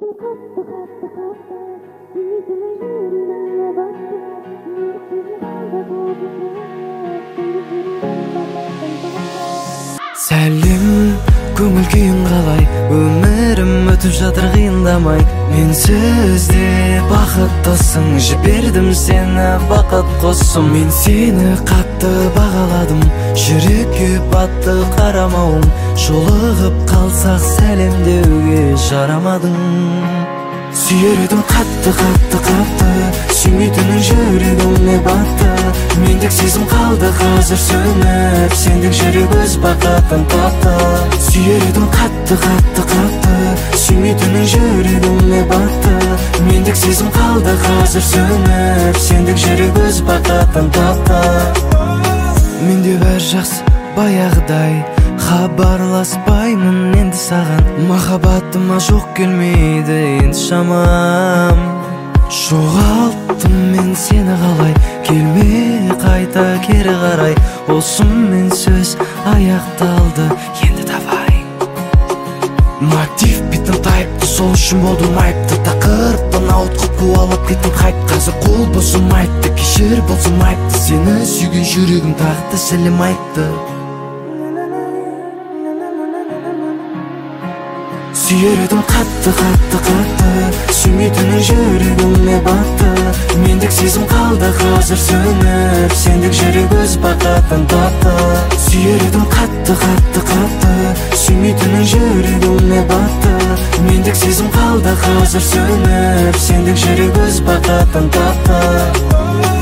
Сәлем, көңіл күйің қалай? Өмірім өтіп жатыр қиындамай. Менсіз де бақыттысың, жібердім сені бақыт құсым. Мен сені қатты бағаладым, жүрекке батты қарамауым. Жолығып қалсақ сәлемдеуге жарамадың. Сүйер едім қатты, сүймейтінің жүрегіме батты. Мендік сезім қалды қазір сөніп, сендік жүрек өз бақытын тапты. Сүйер едім қатты, сүймейтінің жүрегіме батты. Мендік сезім қалды қазір сөніп, сендік жүрек өз бақытын тапты. Менде бәр жақсы баяғыдай, хабарласпаймын енді саған. Махаббатыма жоқ келмейді енді шамам. Жоғалттым мен сені қалай, келме қайта кері қарай. Осымен сөз аяқталды, енді давай. Мотив биттім тайыпты, сол үшін болдым айыпты. Тақырыптан ауытқып қуалап кеттім хайп. Қазір қол босым айтты, кешір болсым айтты. Сені сүйген жүрегім тақты сәлем айтты. Сүйер едім қатты, сүймейтінің жүрегіме батты. Мендік сезім қалды қазір сөніп, сендік жүрек өз бақытын тапты. Сүйер едім қатты, сүймейтінің жүрегіме батты. Мендік сезім қалды қазір сөніп, сендік жүрек өз бақытын тапты.